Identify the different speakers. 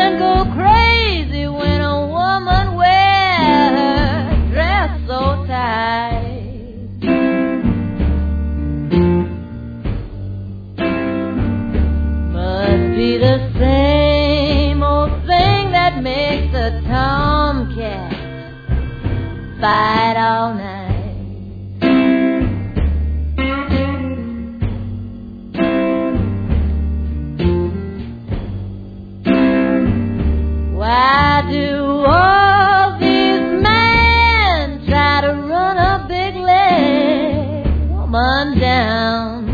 Speaker 1: men go crazy when a woman wears her dress so tight. Must be the same old thing that makes a tomcat fight all night. Why do all these men try to run a big leg woman down?